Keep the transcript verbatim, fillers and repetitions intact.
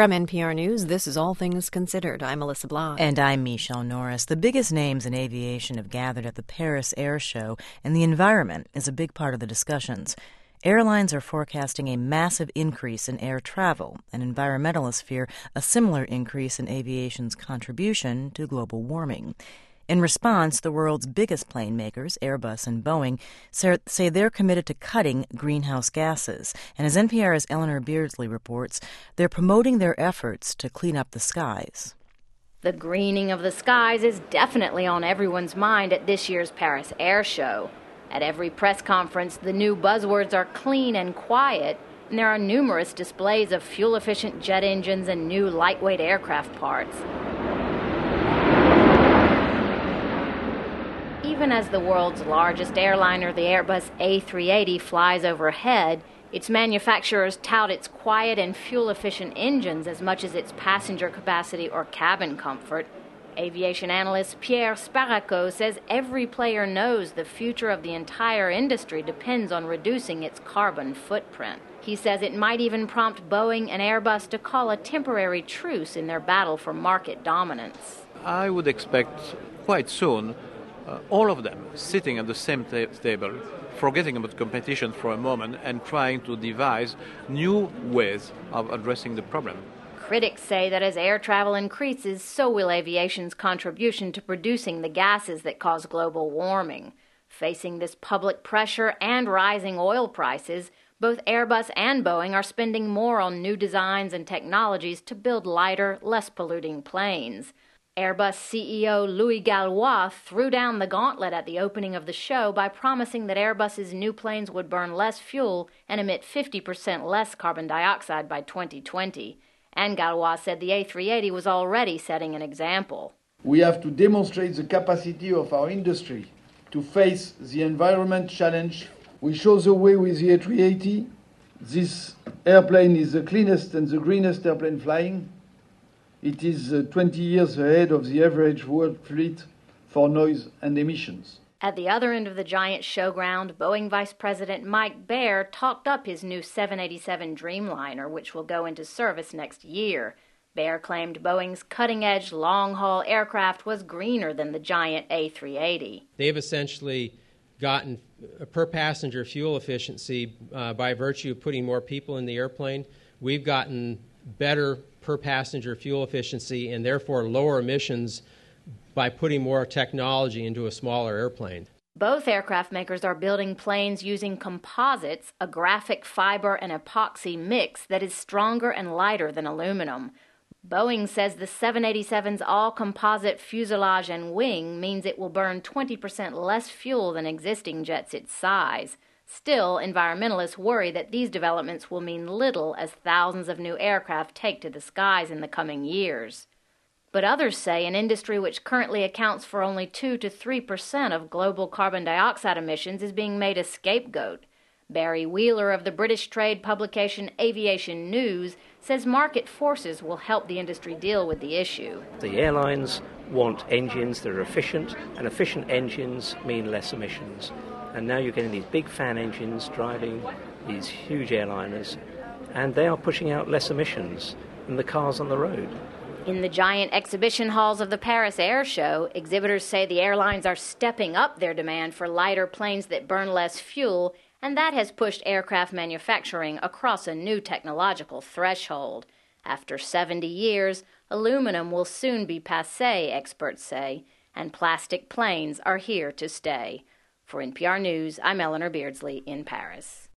From N P R News, this is All Things Considered. I'm Melissa Blah. And I'm Michelle Norris. The biggest names in aviation have gathered at the Paris Air Show, and the environment is a big part of the discussions. Airlines are forecasting a massive increase in air travel, and environmentalists fear a similar increase in aviation's contribution to global warming. In response, the world's biggest plane makers, Airbus and Boeing, say they're committed to cutting greenhouse gases. And as N P R's Eleanor Beardsley reports, they're promoting their efforts to clean up the skies. The greening of the skies is definitely on everyone's mind at this year's Paris Air Show. At every press conference, the new buzzwords are clean and quiet, and there are numerous displays of fuel-efficient jet engines and new lightweight aircraft parts. Even as the world's largest airliner, the Airbus A three eighty, flies overhead, its manufacturers tout its quiet and fuel-efficient engines as much as its passenger capacity or cabin comfort. Aviation analyst Pierre Sparaco says every player knows the future of the entire industry depends on reducing its carbon footprint. He says it might even prompt Boeing and Airbus to call a temporary truce in their battle for market dominance. I would expect quite soon Uh, all of them sitting at the same ta- table, forgetting about competition for a moment and trying to devise new ways of addressing the problem. Critics say that as air travel increases, so will aviation's contribution to producing the gases that cause global warming. Facing this public pressure and rising oil prices, both Airbus and Boeing are spending more on new designs and technologies to build lighter, less polluting planes. Airbus C E O Louis Gallois threw down the gauntlet at the opening of the show by promising that Airbus's new planes would burn less fuel and emit fifty percent less carbon dioxide by twenty twenty. And Gallois said the A three eighty was already setting an example. We have to demonstrate the capacity of our industry to face the environment challenge. We show the way with the A three eighty. This airplane is the cleanest and the greenest airplane flying. It is uh, twenty years ahead of the average world fleet for noise and emissions. At the other end of the giant showground, Boeing Vice President Mike Baer talked up his new seven eighty-seven Dreamliner, which will go into service next year. Baer claimed Boeing's cutting-edge long-haul aircraft was greener than the giant A three eighty. They've essentially gotten a per-passenger fuel efficiency uh, by virtue of putting more people in the airplane. We've gotten better per-passenger fuel efficiency and therefore lower emissions by putting more technology into a smaller airplane. Both aircraft makers are building planes using composites, a graphic fiber and epoxy mix that is stronger and lighter than aluminum. Boeing says the seven eighty-seven's all-composite fuselage and wing means it will burn twenty percent less fuel than existing jets its size. Still, environmentalists worry that these developments will mean little as thousands of new aircraft take to the skies in the coming years. But others say an industry which currently accounts for only two to three percent of global carbon dioxide emissions is being made a scapegoat. Barry Wheeler of the British trade publication Aviation News says market forces will help the industry deal with the issue. The airlines want engines that are efficient, and efficient engines mean less emissions. And now you're getting these big fan engines driving these huge airliners, and they are pushing out less emissions than the cars on the road. In the giant exhibition halls of the Paris Air Show, exhibitors say the airlines are stepping up their demand for lighter planes that burn less fuel, and that has pushed aircraft manufacturing across a new technological threshold. After seventy years, aluminum will soon be passé, experts say, and plastic planes are here to stay. For N P R News, I'm Eleanor Beardsley in Paris.